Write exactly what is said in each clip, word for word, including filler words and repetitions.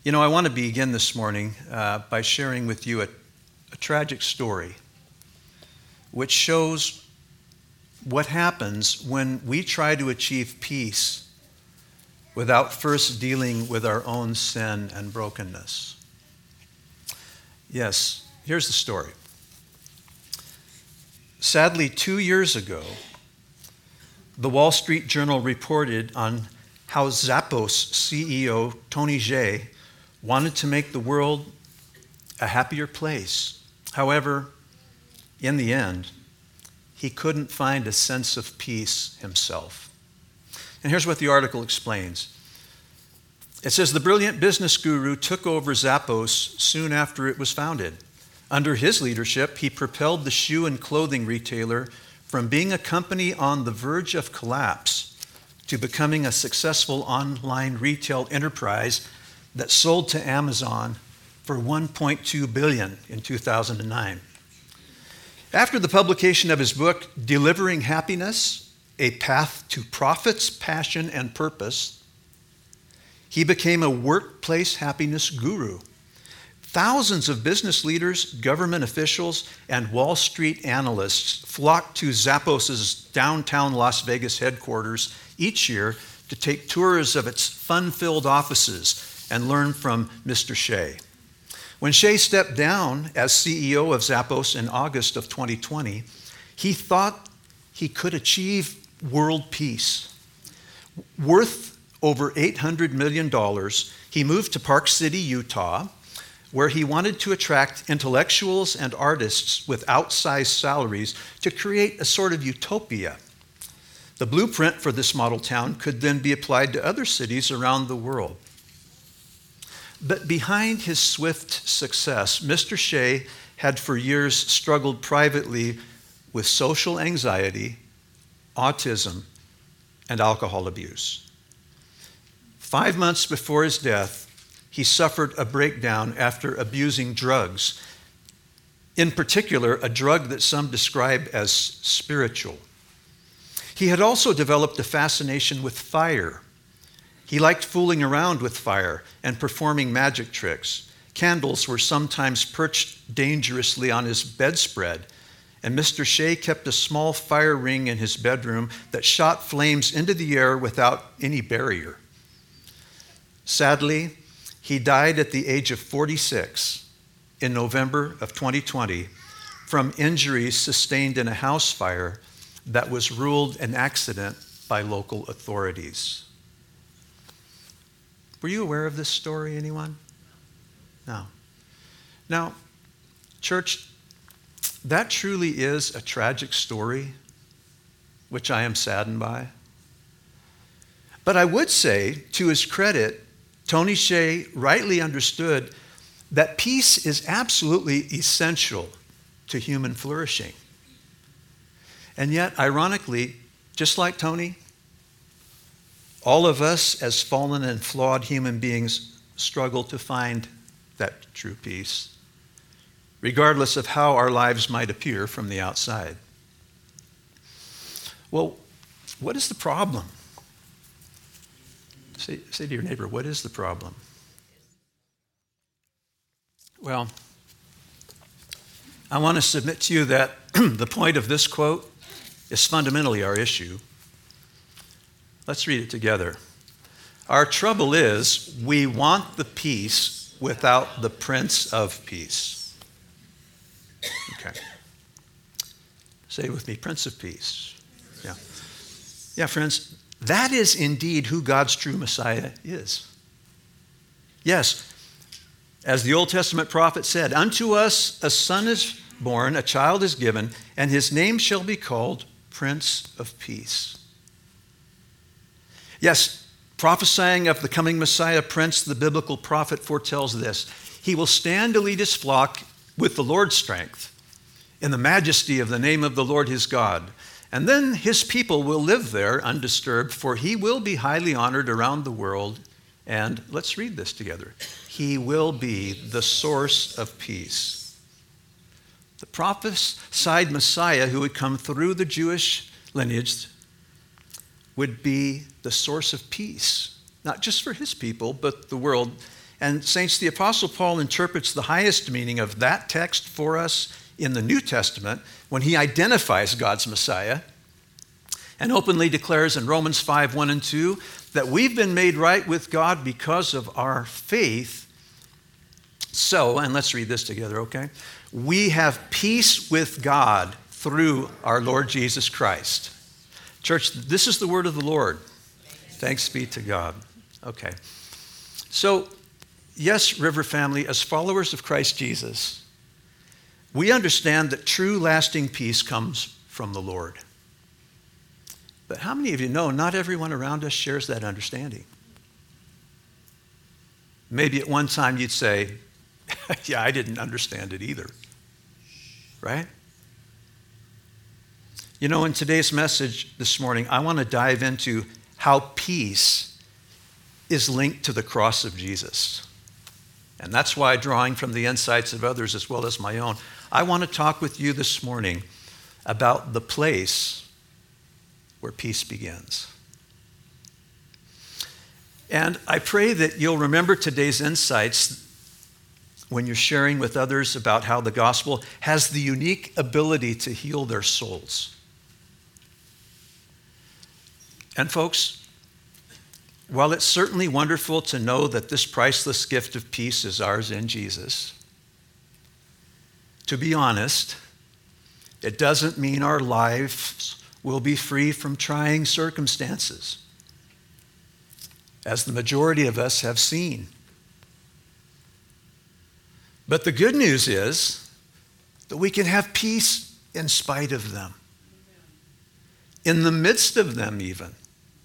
You know, I want to begin this morning uh, by sharing with you a, a tragic story which shows what happens when we try to achieve peace without first dealing with our own sin and brokenness. Yes, here's the story. Sadly, two years ago, the Wall Street Journal reported on how Zappos C E O Tony Hsieh wanted to make the world a happier place. However, in the end, he couldn't find a sense of peace himself. And here's what the article explains. It says the brilliant business guru took over Zappos soon after it was founded. Under his leadership, he propelled the shoe and clothing retailer from being a company on the verge of collapse to becoming a successful online retail enterprise that sold to Amazon for one point two billion dollars in two thousand nine. After the publication of his book, Delivering Happiness, A Path to Profits, Passion, and Purpose, he became a workplace happiness guru. Thousands of business leaders, government officials, and Wall Street analysts flocked to Zappos' downtown Las Vegas headquarters each year to take tours of its fun-filled offices and learn from Mister Hsieh. When Hsieh stepped down as C E O of Zappos in August of twenty twenty, he thought he could achieve world peace. Worth over eight hundred million dollars, he moved to Park City, Utah, where he wanted to attract intellectuals and artists with outsized salaries to create a sort of utopia. The blueprint for this model town could then be applied to other cities around the world. But behind his swift success, Mister Hsieh had for years struggled privately with social anxiety, autism, and alcohol abuse. Five months before his death, he suffered a breakdown after abusing drugs, in particular, a drug that some describe as spiritual. He had also developed a fascination with fire. He liked fooling around with fire and performing magic tricks. Candles were sometimes perched dangerously on his bedspread, and Mister Hsieh kept a small fire ring in his bedroom that shot flames into the air without any barrier. Sadly, he died at the age of forty-six in November of twenty twenty from injuries sustained in a house fire that was ruled an accident by local authorities. Were you aware of this story, anyone? No. Now, church, that truly is a tragic story, which I am saddened by. But I would say, to his credit, Tony Hsieh rightly understood that peace is absolutely essential to human flourishing. And yet, ironically, just like Tony, all of us as fallen and flawed human beings struggle to find that true peace, regardless of how our lives might appear from the outside. Well, what is the problem? Say, say to your neighbor, what is the problem? Well, I want to submit to you that the point of this quote is fundamentally our issue. Let's read it together. Our trouble is we want the peace without the Prince of Peace. Okay. Say it with me, Prince of Peace. Yeah. Yeah, friends, that is indeed who God's true Messiah is. Yes, as the Old Testament prophet said, unto us a son is born, a child is given, and his name shall be called Prince of Peace. Yes, prophesying of the coming Messiah Prince, the biblical prophet foretells this. He will stand to lead his flock with the Lord's strength, in the majesty of the name of the Lord his God. And then his people will live there undisturbed, for he will be highly honored around the world. And let's read this together. He will be the source of peace. The prophesied Messiah who would come through the Jewish lineage would be the source of peace, not just for his people, but the world. And saints, the Apostle Paul interprets the highest meaning of that text for us in the New Testament when he identifies God's Messiah and openly declares in Romans five, one and two that we've been made right with God because of our faith. So, and let's read this together, okay? We have peace with God through our Lord Jesus Christ. Church, this is the word of the Lord. Thanks be to God. Okay. So, yes, River family, as followers of Christ Jesus, we understand that true lasting peace comes from the Lord. But how many of you know not everyone around us shares that understanding? Maybe at one time you'd say, yeah, I didn't understand it either. Right? You know, in today's message this morning, I want to dive into how peace is linked to the cross of Jesus. And that's why, drawing from the insights of others as well as my own, I want to talk with you this morning about the place where peace begins. And I pray that you'll remember today's insights when you're sharing with others about how the gospel has the unique ability to heal their souls. And folks, while it's certainly wonderful to know that this priceless gift of peace is ours in Jesus, to be honest, it doesn't mean our lives will be free from trying circumstances, as the majority of us have seen. But the good news is that we can have peace in spite of them, in the midst of them even.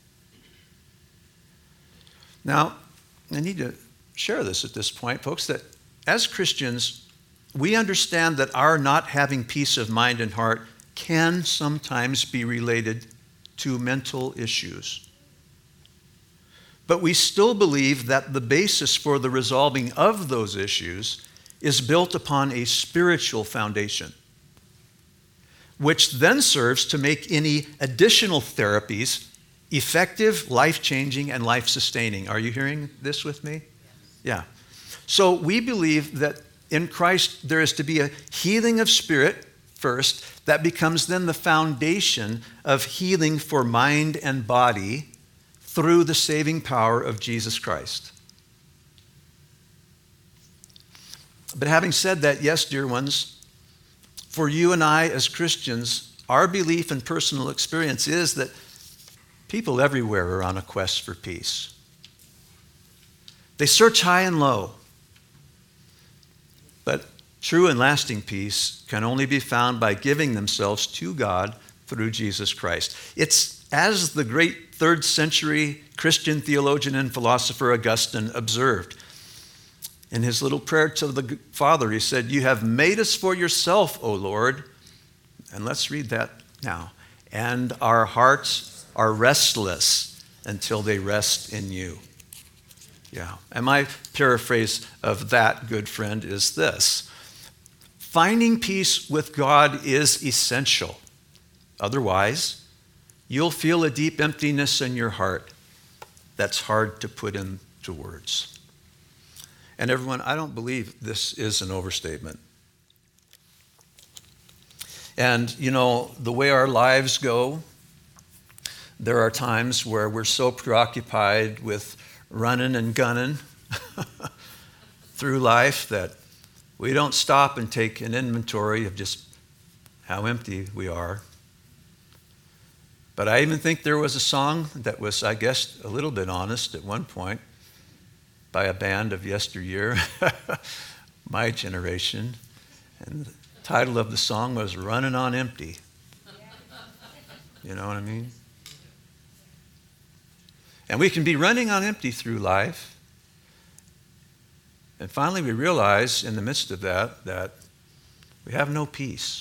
Now, I need to share this at this point, folks, that as Christians, we understand that our not having peace of mind and heart can sometimes be related to mental issues. But we still believe that the basis for the resolving of those issues is built upon a spiritual foundation, which then serves to make any additional therapies effective, life-changing, and life-sustaining. Are you hearing this with me? Yeah. So we believe that in Christ there is to be a healing of spirit first that becomes then the foundation of healing for mind and body through the saving power of Jesus Christ. But having said that, yes, dear ones, for you and I as Christians, our belief and personal experience is that people everywhere are on a quest for peace. They search high and low. But true and lasting peace can only be found by giving themselves to God through Jesus Christ. It's as the great third century Christian theologian and philosopher Augustine observed. In his little prayer to the Father, he said, "You have made us for yourself, O Lord." And let's read that now. "And our hearts are restless until they rest in you." Yeah. And my paraphrase of that, good friend, is this: finding peace with God is essential. Otherwise, you'll feel a deep emptiness in your heart that's hard to put into words. And everyone, I don't believe this is an overstatement. And, you know, the way our lives go, there are times where we're so preoccupied with running and gunning through life that we don't stop and take an inventory of just how empty we are. But I even think there was a song that was, I guess, a little bit honest at one point by a band of yesteryear, my generation. And the title of the song was "Running on Empty." You know what I mean? And we can be running on empty through life. And finally we realize in the midst of that that we have no peace.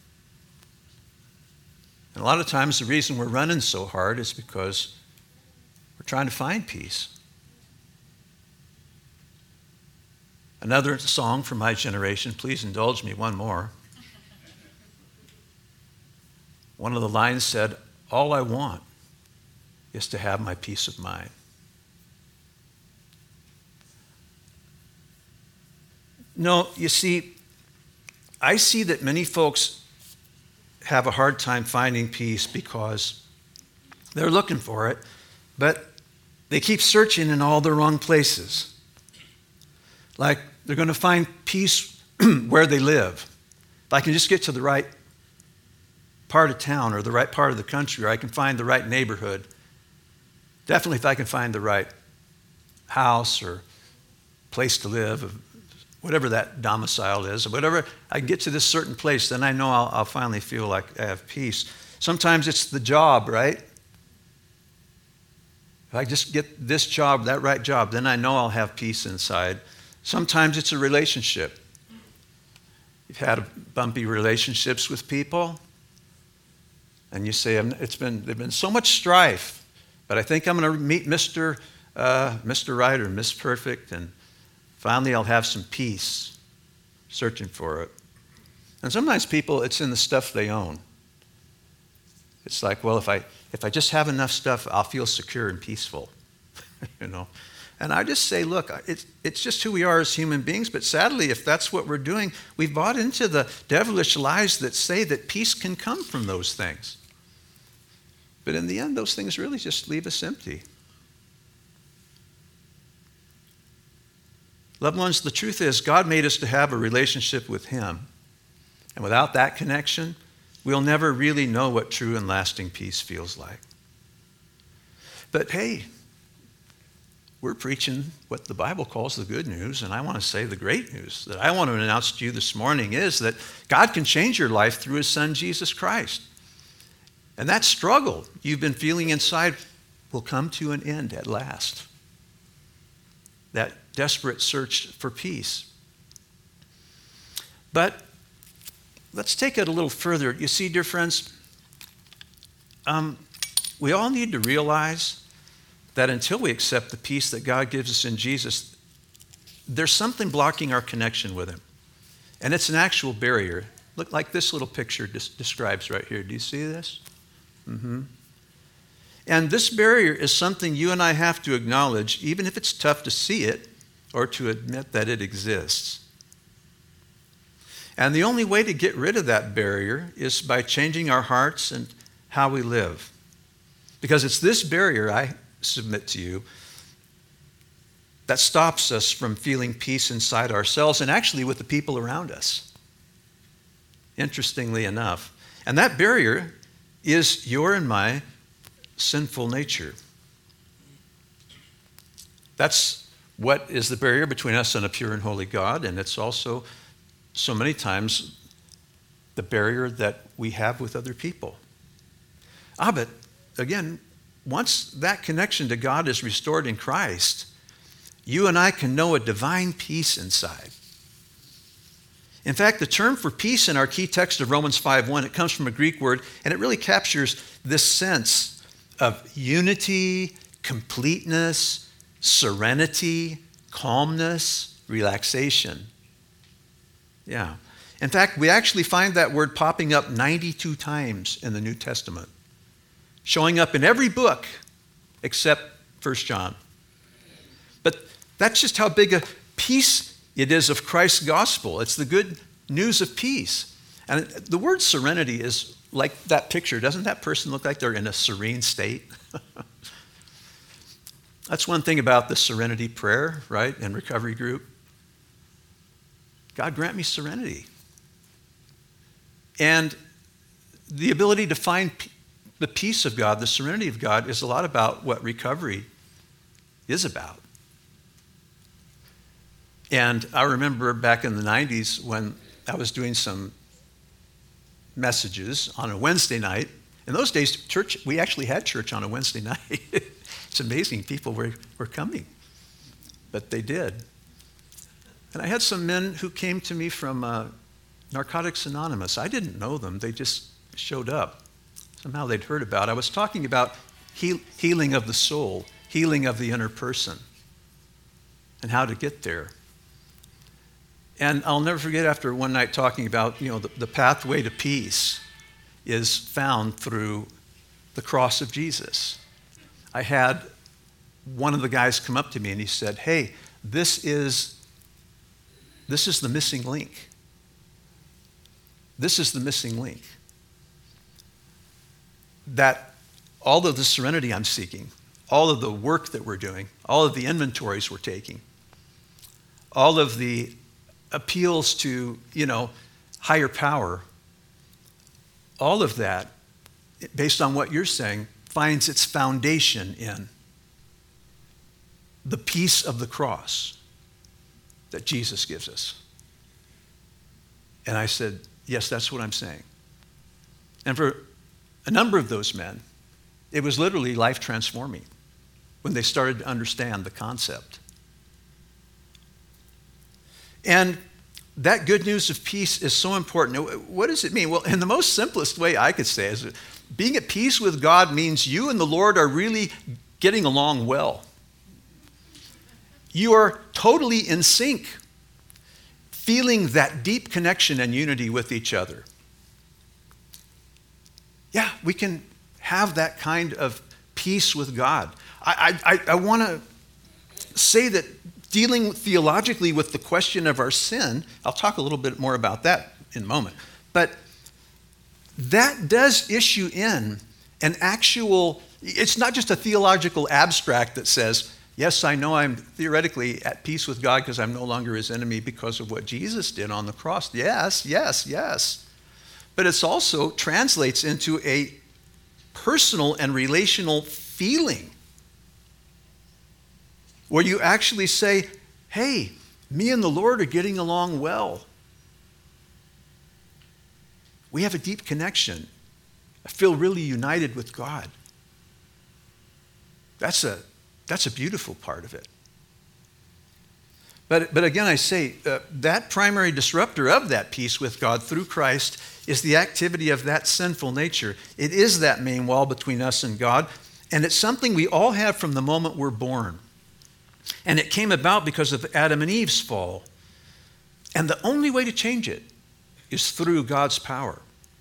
And a lot of times the reason we're running so hard is because we're trying to find peace. Another song from my generation, please indulge me one more. One of the lines said, "All I want is to have my peace of mind." No, you see, I see that many folks have a hard time finding peace because they're looking for it, but they keep searching in all the wrong places. Like they're going to find peace where they live. If I can just get to the right part of town or the right part of the country, or I can find the right neighborhood. Definitely if I can find the right house or place to live, whatever that domicile is, or whatever, I can get to this certain place, then I know I'll, I'll finally feel like I have peace. Sometimes it's the job, right? If I just get this job, that right job, then I know I'll have peace inside. Sometimes it's a relationship. You've had bumpy relationships with people, and you say, it's been, there's been so much strife, but I think I'm going to meet Mister Uh, Mister Right or Miss Perfect, and finally I'll have some peace, searching for it. And sometimes people, it's in the stuff they own. It's like, well, if I if I just have enough stuff, I'll feel secure and peaceful, you know. And I just say, look, it's, it's just who we are as human beings, but sadly, if that's what we're doing, we've bought into the devilish lies that say that peace can come from those things. But in the end, those things really just leave us empty. Loved ones, the truth is God made us to have a relationship with Him. And without that connection, we'll never really know what true and lasting peace feels like. But hey, we're preaching what the Bible calls the good news, and I want to say the great news that I want to announce to you this morning is that God can change your life through His Son, Jesus Christ. And that struggle you've been feeling inside will come to an end at last. That desperate search for peace. But let's take it a little further. You see, dear friends, um, we all need to realize that until we accept the peace that God gives us in Jesus, there's something blocking our connection with Him. And it's an actual barrier. Look like this little picture des- describes right here. Do you see this? Mm-hmm. And this barrier is something you and I have to acknowledge, even if it's tough to see it or to admit that it exists. And the only way to get rid of that barrier is by changing our hearts and how we live. Because it's this barrier, I submit to you, that stops us from feeling peace inside ourselves and actually with the people around us. Interestingly enough. And that barrier is your and my sinful nature. That's what is the barrier between us and a pure and holy God, and it's also so many times the barrier that we have with other people. Ah, but again, once that connection to God is restored in Christ, you and I can know a divine peace inside. In fact, the term for peace in our key text of Romans five one, it comes from a Greek word, and it really captures this sense of unity, completeness, serenity, calmness, relaxation. Yeah. In fact, we actually find that word popping up ninety-two times in the New Testament, showing up in every book except First John. But that's just how big a piece it is of Christ's gospel. It's the good news of peace. And the word serenity is like that picture. Doesn't that person look like they're in a serene state? That's one thing about the serenity prayer, right, and recovery group. God grant me serenity. And the ability to find the peace of God, the serenity of God, is a lot about what recovery is about. And I remember back in the nineties when I was doing some messages on a Wednesday night. In those days, church, we actually had church on a Wednesday night. It's amazing people were, were coming, but they did. And I had some men who came to me from uh, Narcotics Anonymous. I didn't know them. They just showed up. Somehow they'd heard about it. I was talking about heal, healing of the soul, healing of the inner person, and how to get there. And I'll never forget after one night talking about, you know, the, the pathway to peace is found through the cross of Jesus. I had one of the guys come up to me and he said, hey, this is this is the missing link. This is the missing link. That all of the serenity I'm seeking, all of the work that we're doing, all of the inventories we're taking, all of the appeals to, you know, higher power, all of that, based on what you're saying, finds its foundation in the peace of the cross that Jesus gives us. And I said, yes, that's what I'm saying. And for a number of those men, it was literally life transforming when they started to understand the concept. And that good news of peace is so important. What does it mean? Well, in the most simplest way I could say is that being at peace with God means you and the Lord are really getting along well. You are totally in sync, feeling that deep connection and unity with each other. Yeah, we can have that kind of peace with God. I, I, I want to say that dealing theologically with the question of our sin, I'll talk a little bit more about that in a moment, but that does issue in an actual, it's not just a theological abstract that says, yes, I know I'm theoretically at peace with God because I'm no longer his enemy because of what Jesus did on the cross. Yes, yes, yes. But it also translates into a personal and relational feeling where you actually say, hey, me and the Lord are getting along well. We have a deep connection. I feel really united with God. That's a, that's a beautiful part of it. But, but again, I say, uh, that primary disruptor of that peace with God through Christ is the activity of that sinful nature. It is that main wall between us and God, and it's something we all have from the moment we're born. And it came about because of Adam and Eve's fall. And the only way to change it is through God's power.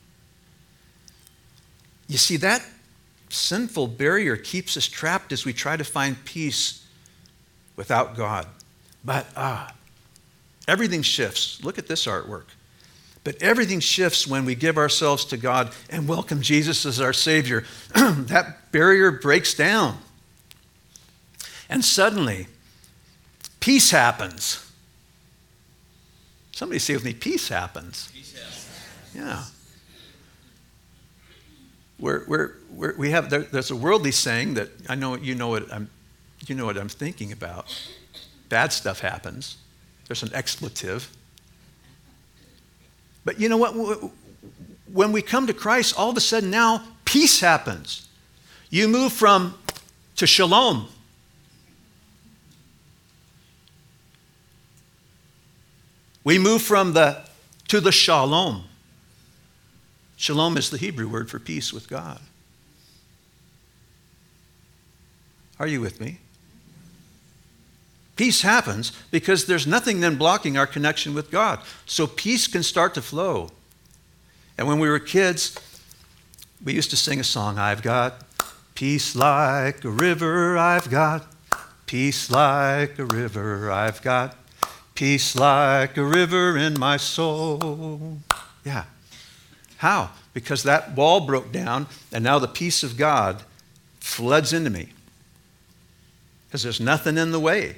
You see, that sinful barrier keeps us trapped as we try to find peace without God. But ah, everything shifts. Look at this artwork. But everything shifts when we give ourselves to God and welcome Jesus as our Savior. That barrier breaks down. And suddenly, peace happens. Somebody say with me, peace happens. Peace happens. Yeah. We're, we're, we're, we have, there, there's a worldly saying that I know you know what I'm, you know what I'm thinking about. Bad stuff happens. There's an expletive. But you know what? When we come to Christ, all of a sudden now peace happens. You move from to shalom. We move from the to the shalom. Shalom is the Hebrew word for peace with God. Are you with me? Peace happens because there's nothing then blocking our connection with God. So peace can start to flow. And when we were kids, we used to sing a song, I've got peace like a river, I've got peace like a river, I've got peace like a river in my soul. Yeah. How? Because that wall broke down and now the peace of God floods into me. Because there's nothing in the way.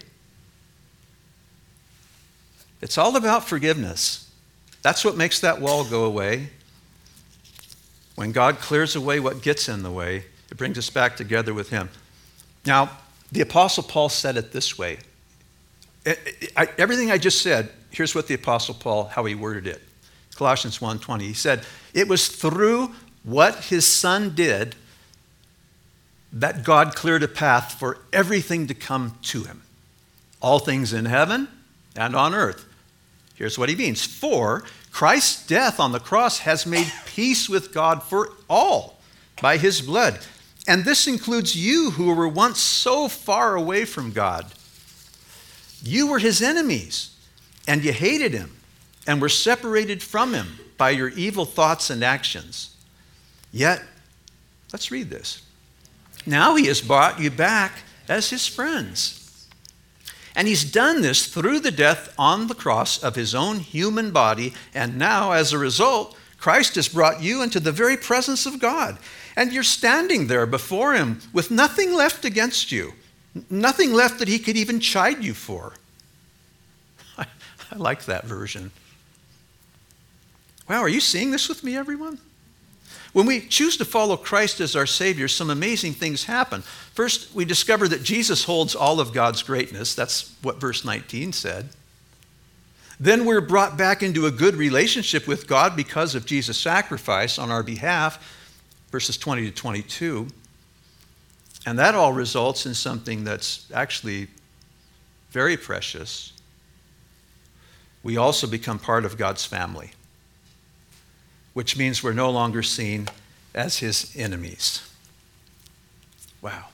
It's all about forgiveness. That's what makes that wall go away. When God clears away what gets in the way, it brings us back together with him. Now, the Apostle Paul said it this way. I, I, everything I just said, here's what the Apostle Paul, how he worded it. Colossians one twenty, he said, it was through what his son did that God cleared a path for everything to come to him. All things in heaven and on earth. Here's what he means. For Christ's death on the cross has made peace with God for all by his blood. And this includes you who were once so far away from God. You were his enemies, and you hated him, and were separated from him by your evil thoughts and actions. Yet, let's read this. Now he has brought you back as his friends. And he's done this through the death on the cross of his own human body. And now, as a result, Christ has brought you into the very presence of God. And you're standing there before him with nothing left against you, nothing left that he could even chide you for. I, I like that version. Wow, are you seeing this with me, everyone? When we choose to follow Christ as our Savior, some amazing things happen. First, we discover that Jesus holds all of God's greatness. That's what verse nineteen said. Then we're brought back into a good relationship with God because of Jesus' sacrifice on our behalf, verses twenty to twenty-two. And that all results in something that's actually very precious. We also become part of God's family, which means we're no longer seen as his enemies. Wow.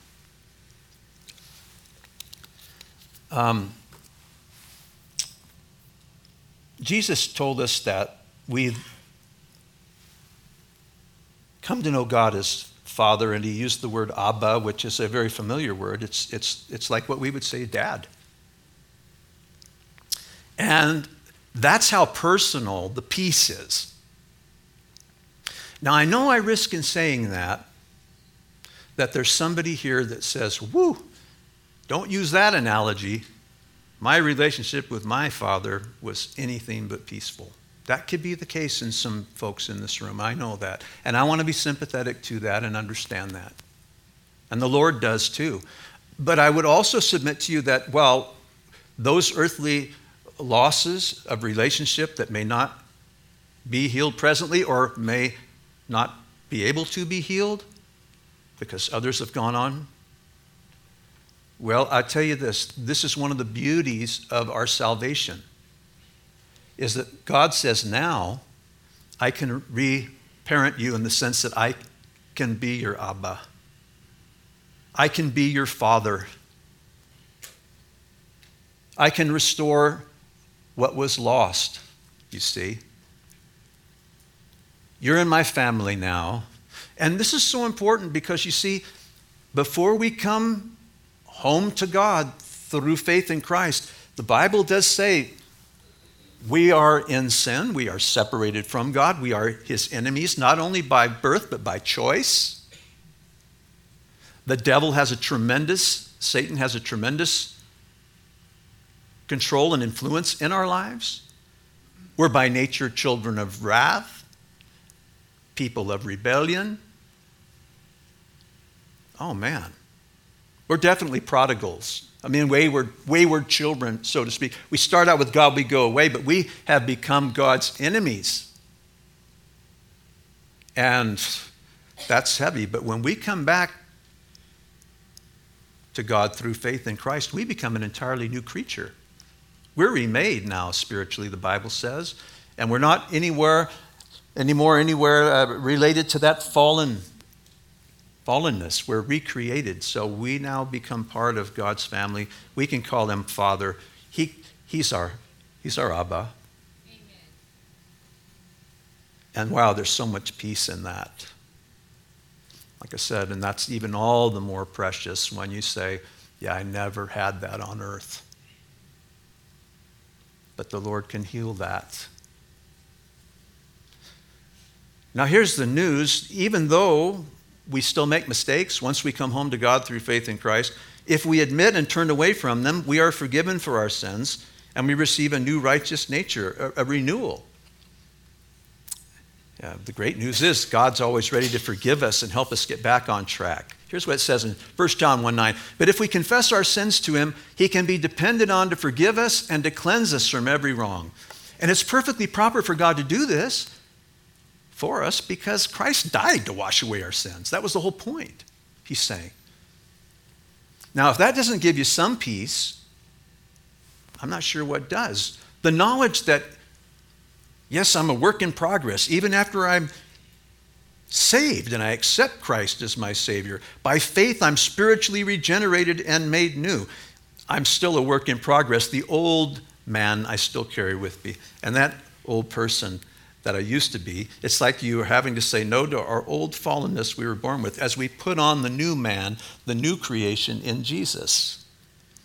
Um, Jesus told us that we come to know God as Father, and he used the word Abba, which is a very familiar word. It's, it's, it's like what we would say, Dad. And that's how personal the peace is. Now, I know I risk in saying that, that there's somebody here that says, woo, don't use that analogy. My relationship with my father was anything but peaceful. That could be the case in some folks in this room. I know that. And I want to be sympathetic to that and understand that. And the Lord does too. But I would also submit to you that, well, those earthly losses of relationship that may not be healed presently or may not be able to be healed because others have gone on. Well, I tell you this, this is one of the beauties of our salvation, is that God says now I can re-parent you in the sense that I can be your Abba. I can be your father. I can restore what was lost, you see. You're in my family now. And this is so important because, you see, before we come home to God through faith in Christ, the Bible does say we are in sin. We are separated from God. We are his enemies, not only by birth, but by choice. The devil has a tremendous, Satan has a tremendous control and influence in our lives. We're by nature children of wrath, people of rebellion. Oh man, we're definitely prodigals. I mean, wayward, wayward children, so to speak. We start out with God, we go away, but we have become God's enemies. And that's heavy. But when we come back to God through faith in Christ, we become an entirely new creature. We're remade now spiritually, the Bible says, and we're not anywhere anymore anywhere uh, related to that fallen fallenness. We're recreated, so we now become part of God's family. We can call him Father. He, he's our, he's our Abba. Amen. And wow, there's so much peace in that. Like I said, and that's even all the more precious when you say, yeah, I never had that on earth. But the Lord can heal that. Now here's the news. Even though we still make mistakes once we come home to God through faith in Christ, if we admit and turn away from them, we are forgiven for our sins and we receive a new righteous nature, a, a renewal. Yeah, the great news is God's always ready to forgive us and help us get back on track. Here's what it says in First John one nine. But if we confess our sins to him, he can be depended on to forgive us and to cleanse us from every wrong. And it's perfectly proper for God to do this for us because Christ died to wash away our sins. That was the whole point, he's saying. Now, if that doesn't give you some peace, I'm not sure what does. The knowledge that, yes, I'm a work in progress, even after I'm saved and I accept Christ as my Savior. By faith, I'm spiritually regenerated and made new. I'm still a work in progress. The old man I still carry with me. And that old person that I used to be, it's like you are having to say no to our old fallenness we were born with as we put on the new man, the new creation in Jesus.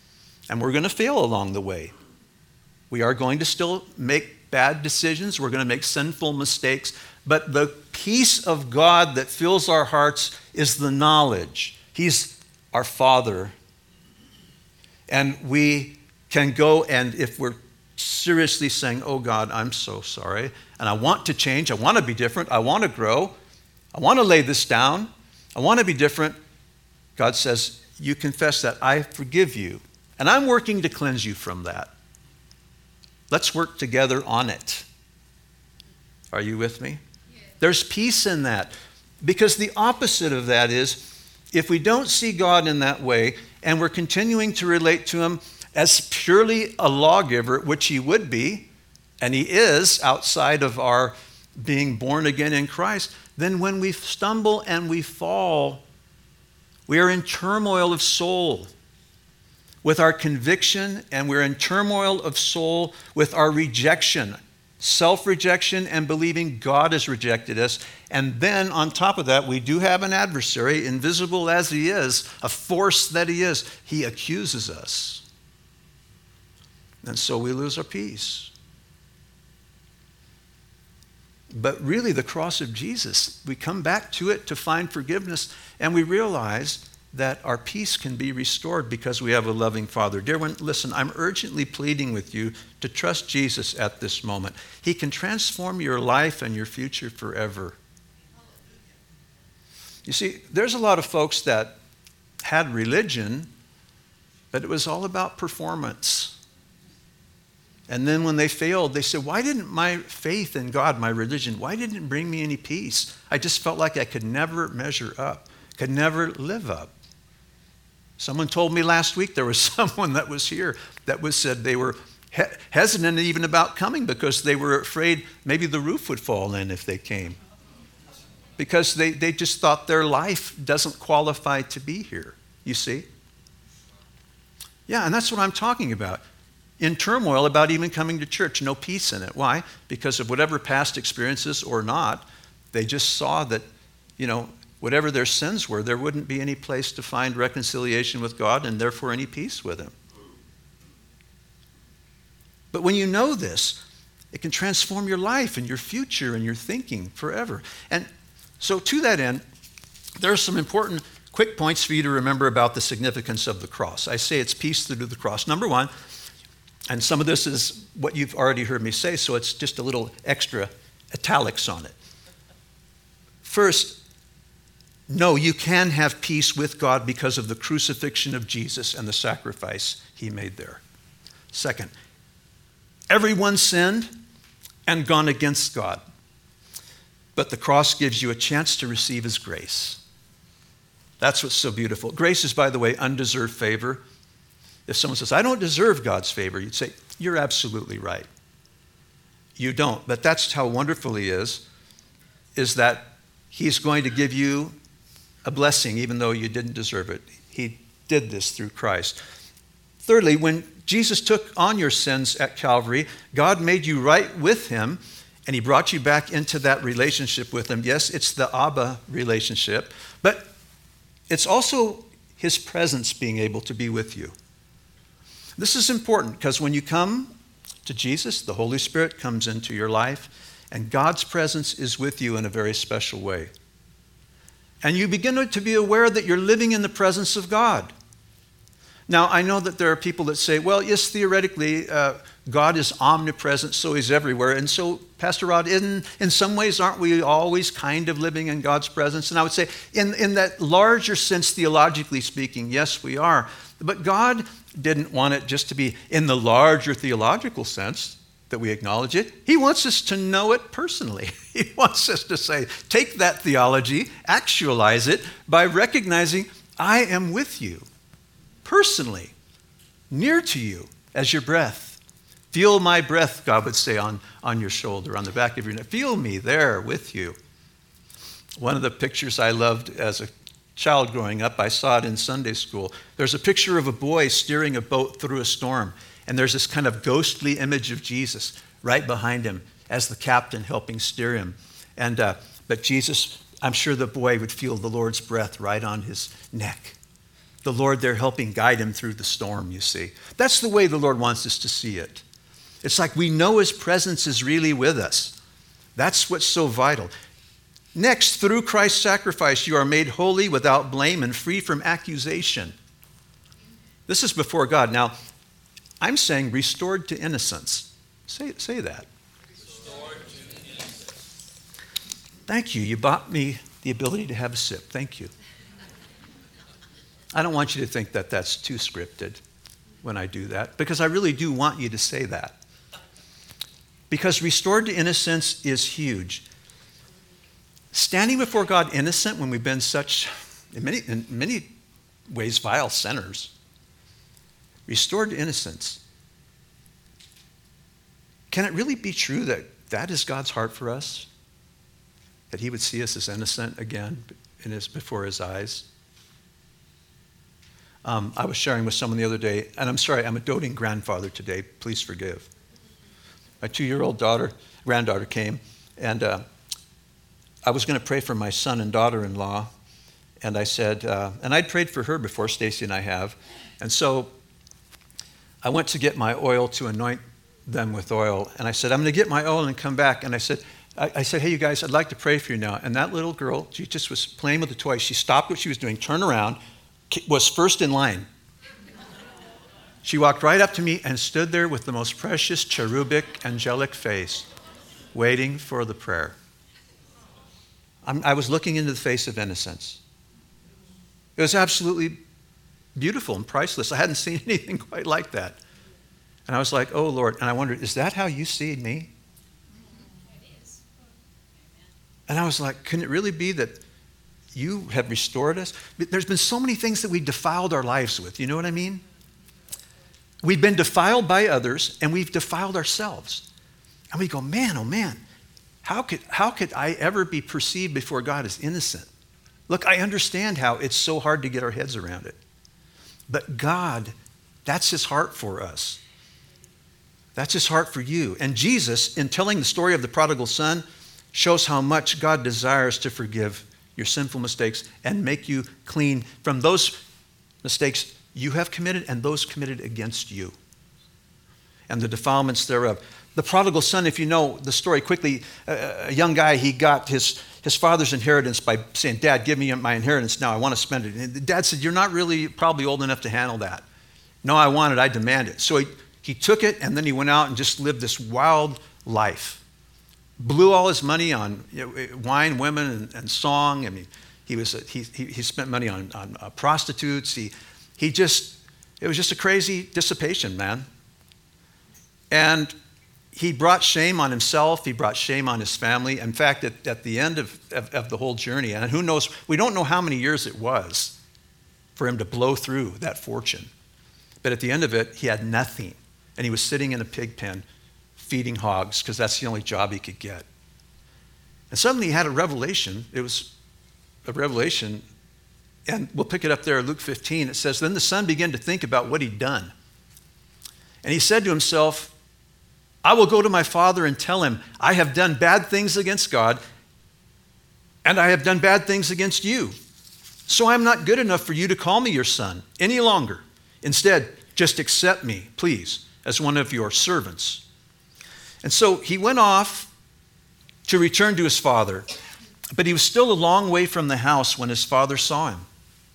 And we're going to fail along the way. We are going to still make bad decisions. We're going to make sinful mistakes. But the peace of God that fills our hearts is the knowledge. He's our Father. And we can go, and if we're seriously saying, oh God, I'm so sorry, and I want to change, I want to be different, I want to grow, I want to lay this down, I want to be different, God says, you confess that, I forgive you. And I'm working to cleanse you from that. Let's work together on it. Are you with me? Yes. There's peace in that. Because the opposite of that is, if we don't see God in that way, and we're continuing to relate to him as purely a lawgiver, which he would be, and he is outside of our being born again in Christ, then when we stumble and we fall, we are in turmoil of soul with our conviction, and we're in turmoil of soul with our rejection, self-rejection and believing God has rejected us. And then on top of that, we do have an adversary, invisible as he is, a force that he is. He accuses us. And so we lose our peace. But really, the cross of Jesus, we come back to it to find forgiveness, and we realize that our peace can be restored because we have a loving Father. Dear one, listen, I'm urgently pleading with you to trust Jesus at this moment. He can transform your life and your future forever. You see, there's a lot of folks that had religion, but it was all about performance. And then when they failed, they said, why didn't my faith in God, my religion, why didn't it bring me any peace? I just felt like I could never measure up, could never live up. Someone told me last week there was someone that was here that was said they were he- hesitant even about coming because they were afraid maybe the roof would fall in if they came. Because they, they just thought their life doesn't qualify to be here, you see? Yeah, and that's what I'm talking about. In turmoil about even coming to church, no peace in it. Why? Because of whatever past experiences or not, they just saw that, you know, whatever their sins were, there wouldn't be any place to find reconciliation with God and therefore any peace with him. But when you know this, it can transform your life and your future and your thinking forever. And so to that end, there are some important quick points for you to remember about the significance of the cross. I say it's peace through the cross. Number one, and some of this is what you've already heard me say, so it's just a little extra italics on it. First, no, you can have peace with God because of the crucifixion of Jesus and the sacrifice he made there. Second, everyone sinned and gone against God, but the cross gives you a chance to receive his grace. That's what's so beautiful. Grace is, by the way, undeserved favor. If someone says, I don't deserve God's favor, you'd say, you're absolutely right. You don't, but that's how wonderful he is, is that he's going to give you a blessing even though you didn't deserve it. He did this through Christ. Thirdly, when Jesus took on your sins at Calvary, God made you right with him, and he brought you back into that relationship with him. Yes, it's the Abba relationship, but it's also his presence being able to be with you. This is important because when you come to Jesus, the Holy Spirit comes into your life, and God's presence is with you in a very special way. And you begin to be aware that you're living in the presence of God. Now, I know that there are people that say, well, yes, theoretically, uh, God is omnipresent, so he's everywhere. And so, Pastor Rod, in, in some ways, aren't we always kind of living in God's presence? And I would say, in, in that larger sense, theologically speaking, yes, we are. But God didn't want it just to be in the larger theological sense that we acknowledge it. He wants us to know it personally. He wants us to say, take that theology, actualize it by recognizing I am with you personally, near to you as your breath. Feel my breath, God would say, on, on your shoulder, on the back of your neck. Feel me there with you. One of the pictures I loved as a child growing up, I saw it in Sunday school. There's a picture of a boy steering a boat through a storm, and there's this kind of ghostly image of Jesus right behind him as the captain helping steer him. And uh, but Jesus, I'm sure the boy would feel the Lord's breath right on his neck. the Lord there helping guide him through the storm, you see. That's the way the Lord wants us to see it. It's like we know his presence is really with us. That's what's so vital. Next, through Christ's sacrifice, you are made holy, without blame, and free from accusation. This is before God. Now, I'm saying restored to innocence. Say, say that. Restored to innocence. Thank you. You bought me the ability to have a sip. Thank you. I don't want you to think that that's too scripted when I do that, because I really do want you to say that. Because restored to innocence is huge. Standing before God innocent when we've been such, in many, in many ways, vile sinners. Restored to innocence. Can it really be true that that is God's heart for us? That he would see us as innocent again in his, before his eyes? Um, I was sharing with someone the other day, and I'm sorry, I'm a doting grandfather today. Please forgive. My two-year-old daughter, granddaughter came, and uh, I was going to pray for my son and daughter-in-law, and I said, uh, and I'd prayed for her before, Stacy and I have, and so I went to get my oil to anoint them with oil, and I said, I'm going to get my oil and come back, and I said, I, I said, hey, you guys, I'd like to pray for you now, and that little girl, she just was playing with the toy. She stopped what she was doing, turned around, was first in line. She walked right up to me and stood there with the most precious, cherubic, angelic face, waiting for the prayer. I'm, I was looking into the face of innocence. It was absolutely beautiful and priceless. I hadn't seen anything quite like that. And I was like, oh, Lord. And I wondered, is that how you see me? It is. And I was like, can it really be that you have restored us? There's been so many things that we defiled our lives with. You know what I mean? We've been defiled by others, and we've defiled ourselves. And we go, man, oh man, how could, how could I ever be perceived before God as innocent? Look, I understand how it's so hard to get our heads around it. But God, that's his heart for us. That's his heart for you. And Jesus, in telling the story of the prodigal son, shows how much God desires to forgive your sinful mistakes and make you clean from those mistakes you have committed and those committed against you and the defilements thereof. The prodigal son, if you know the story quickly, a young guy, he got his, his father's inheritance by saying, Dad, give me my inheritance now. I want to spend it. And the dad said, you're not really probably old enough to handle that. No, I want it. I demand it. So he, he took it, and then he went out and just lived this wild life. Blew all his money on you know, wine, women, and, and song. I mean, he was he he, he spent money on, on uh, prostitutes. He he just it was just a crazy dissipation, man. And he brought shame on himself. He brought shame on his family. In fact, at, at the end of, of, of the whole journey, and who knows, we don't know how many years it was for him to blow through that fortune. But at the end of it, he had nothing. And he was sitting in a pig pen feeding hogs because that's the only job he could get. And suddenly he had a revelation. It was a revelation. And we'll pick it up there, Luke fifteen. It says, then the son began to think about what he'd done. And he said to himself, I will go to my father and tell him, I have done bad things against God, and I have done bad things against you. So I'm not good enough for you to call me your son any longer. Instead, just accept me, please, as one of your servants. And so he went off to return to his father, but he was still a long way from the house when his father saw him.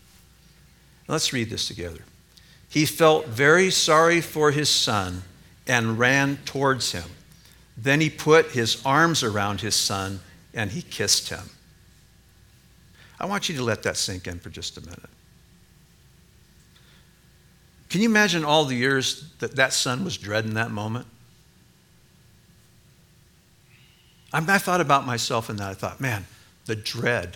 Let's read this together. He felt very sorry for his son and ran towards him. Then he put his arms around his son and he kissed him. I want you to let that sink in for just a minute. Can you imagine all the years that that son was dreading that moment? I, I thought about myself in that. I thought, man, the dread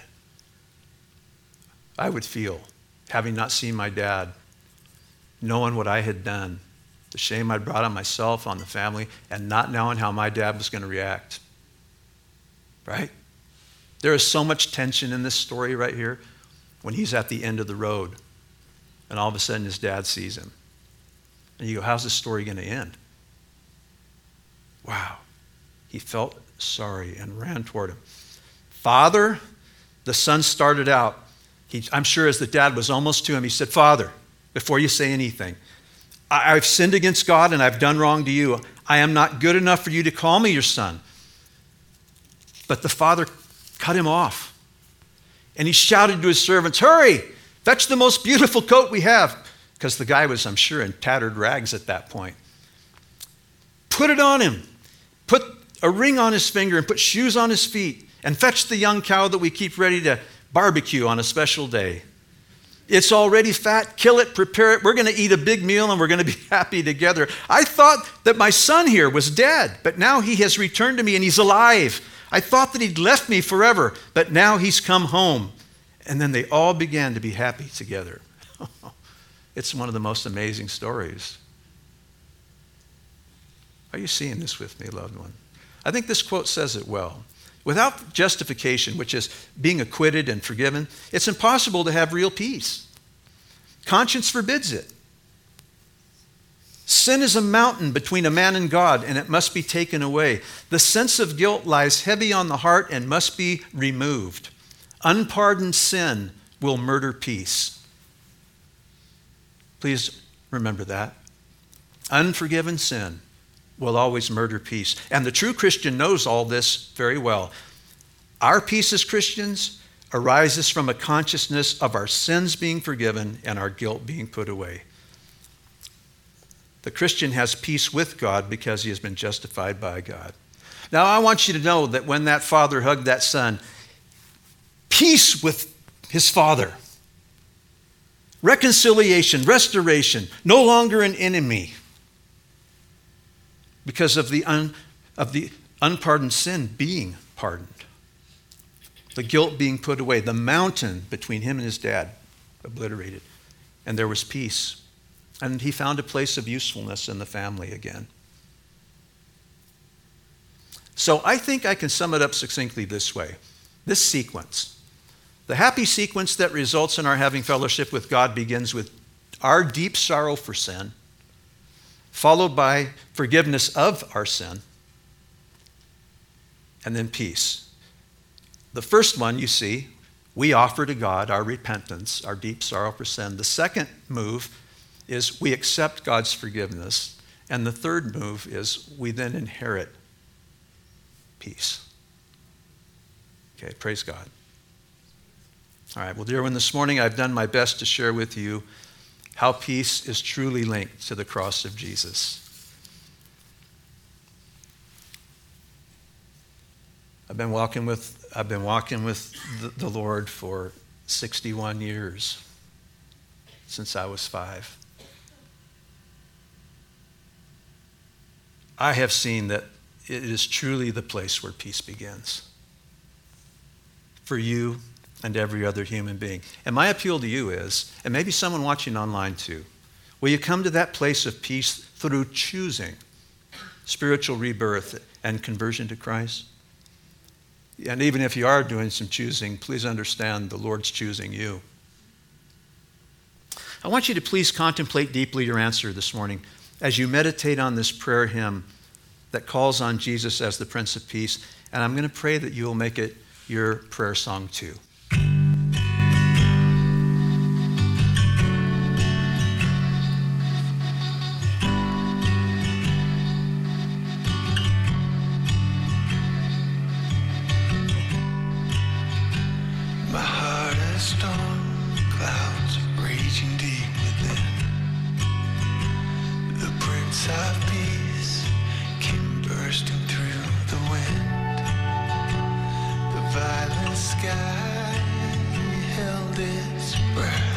I would feel having not seen my dad, knowing what I had done, the shame I'd brought on myself, on the family, and not knowing how my dad was going to react. Right? There is so much tension in this story right here when he's at the end of the road and all of a sudden his dad sees him. And you go, how's this story going to end? Wow. He felt sorry and ran toward him. Father, the son started out. he, I'm sure as the dad was almost to him, he said, Father, before you say anything, I, I've sinned against God and I've done wrong to you. I am not good enough for you to call me your son. But the father cut him off. And he shouted to his servants, hurry, fetch the most beautiful coat we have. Because the guy was, I'm sure, in tattered rags at that point. Put it on him. Put a ring on his finger and put shoes on his feet. And fetch the young cow that we keep ready to barbecue on a special day. It's already fat. Kill it, prepare it. We're going to eat a big meal and we're going to be happy together. I thought that my son here was dead, but now he has returned to me and he's alive. I thought that he'd left me forever, but now he's come home. And then they all began to be happy together. It's one of the most amazing stories. Are you seeing this with me, loved one? I think this quote says it well. Without justification, which is being acquitted and forgiven, it's impossible to have real peace. Conscience forbids it. Sin is a mountain between a man and God, and it must be taken away. The sense of guilt lies heavy on the heart and must be removed. Unpardoned sin will murder peace. Please remember that. Unforgiven sin will always murder peace. And the true Christian knows all this very well. Our peace as Christians arises from a consciousness of our sins being forgiven and our guilt being put away. The Christian has peace with God because he has been justified by God. Now, I want you to know that when that father hugged that son, peace with his father, reconciliation, restoration, no longer an enemy because of the, un, of the unpardoned sin being pardoned, the guilt being put away, the mountain between him and his dad obliterated, and there was peace. And he found a place of usefulness in the family again. So I think I can sum it up succinctly this way. This sequence, the happy sequence that results in our having fellowship with God begins with our deep sorrow for sin, followed by forgiveness of our sin, and then peace. The first one, you see, we offer to God our repentance, our deep sorrow for sin. The second move is we accept God's forgiveness. And the third move is we then inherit peace. Okay, praise God. All right, well, dear one, this morning I've done my best to share with you how peace is truly linked to the cross of Jesus. I've been walking with, I've been walking with the, the Lord for sixty-one years, since I was five. I have seen that it is truly the place where peace begins for you and every other human being. And my appeal to you is, and maybe someone watching online too, will you come to that place of peace through choosing spiritual rebirth and conversion to Christ? And even if you are doing some choosing, please understand the Lord's choosing you. I want you to please contemplate deeply your answer this morning as you meditate on this prayer hymn that calls on Jesus as the Prince of Peace. And I'm going to pray that you will make it your prayer song too. My heart has storm clouds raging deep within. The Prince of Peace came bursting through the wind. The violent sky held its breath,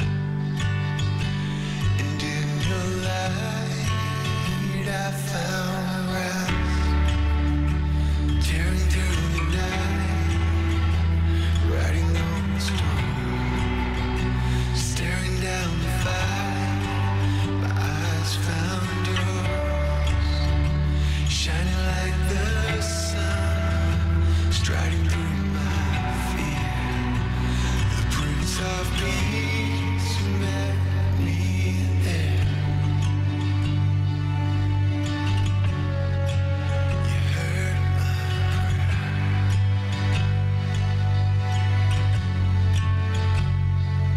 and in your light I found rest. Tearing through the night, riding on the storm, staring down the fire, my eyes found yours, shining like the sun, striding through my fear. The Prince of Peace met me there. You heard my prayer.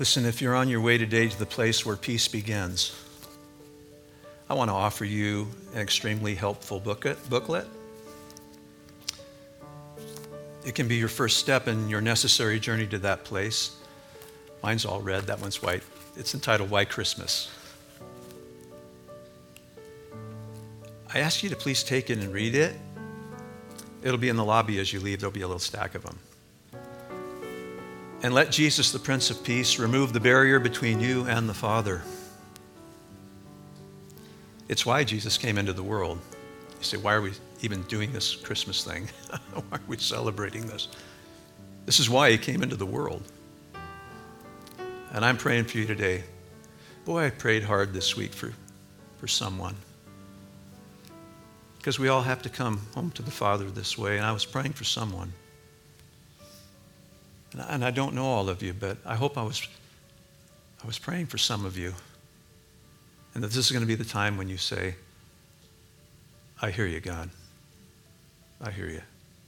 Listen, if you're on your way today to the place where peace begins, I want to offer you an extremely helpful booklet. booklet. It can be your first step in your necessary journey to that place. Mine's all red, that one's white. It's entitled Why Christmas? I ask you to please take it and read it. It'll be in the lobby as you leave. There'll be a little stack of them. And let Jesus, the Prince of Peace, remove the barrier between you and the Father. It's why Jesus came into the world. You say, why are we even doing this Christmas thing? Why are we celebrating this? This is why he came into the world. And I'm praying for you today. Boy, I prayed hard this week for, for someone. Because we all have to come home to the Father this way, and I was praying for someone. And I, and I don't know all of you, but I hope I was, I was praying for some of you. And that this is going to be the time when you say, I hear you, God. I hear you.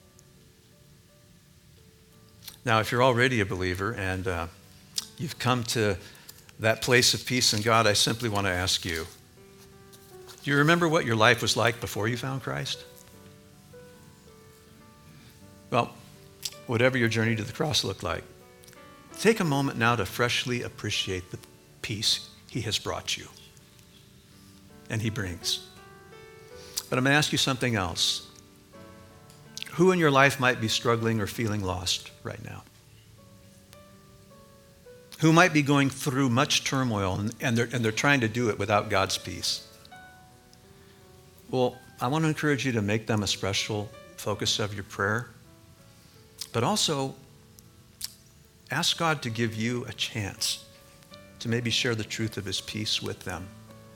Now, if you're already a believer and uh, you've come to that place of peace in God, I simply want to ask you, do you remember what your life was like before you found Christ? Well, whatever your journey to the cross looked like, take a moment now to freshly appreciate the peace he has brought you and he brings. But I'm going to ask you something else. Who in your life might be struggling or feeling lost right now? Who might be going through much turmoil and, and, they're, and they're trying to do it without God's peace? Well, I want to encourage you to make them a special focus of your prayer, but also ask God to give you a chance to maybe share the truth of his peace with them.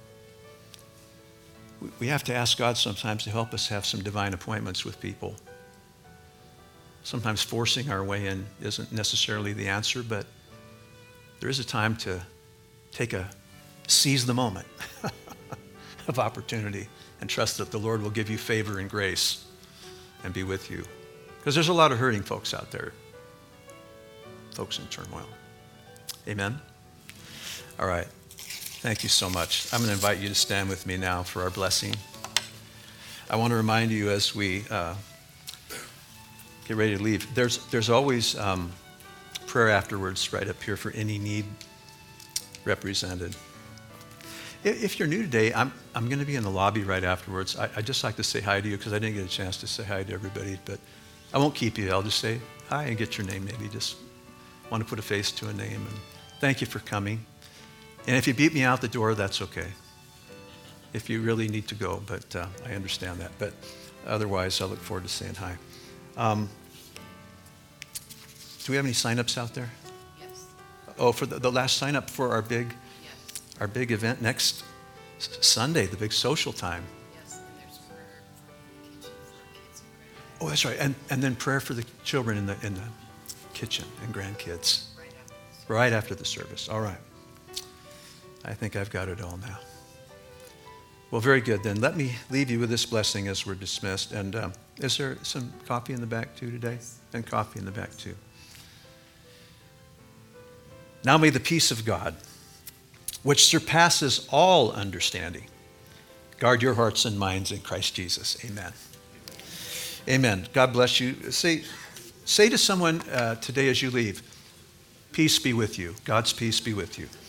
We have to ask God sometimes to help us have some divine appointments with people. Sometimes forcing our way in isn't necessarily the answer, but there is a time to take a seize the moment of opportunity and trust that the Lord will give you favor and grace and be with you. Because there's a lot of hurting folks out there, folks in turmoil. Amen? All right. Thank you so much. I'm going to invite you to stand with me now for our blessing. I want to remind you as we uh, get ready to leave, there's, there's always um, prayer afterwards right up here for any need represented. If you're new today, I'm, I'm going to be in the lobby right afterwards. I, I'd just like to say hi to you because I didn't get a chance to say hi to everybody, but I won't keep you. I'll just say hi and get your name maybe. Just want to put a face to a name. And thank you for coming. And if you beat me out the door, that's okay. If you really need to go, but uh, I understand that. But otherwise, I look forward to saying hi. Um, do we have any sign-ups out there? Yes. Oh, for the, the last sign-up for our big, Yes. our big event next s- Sunday, the big social time. Yes. And there's prayer for the kitchen for kids and grandkids. Oh, that's right. And and then prayer for the children in the in the kitchen and grandkids. Right after this. Right after the service. All right. I think I've got it all now. Well, very good. Then let me leave you with this blessing as we're dismissed. And um, is there some coffee in the back too today? Yes. And coffee in the back too. Now may the peace of God, which surpasses all understanding, guard your hearts and minds in Christ Jesus. Amen. Amen. God bless you. Say, say to someone uh, today as you leave, peace be with you. God's peace be with you.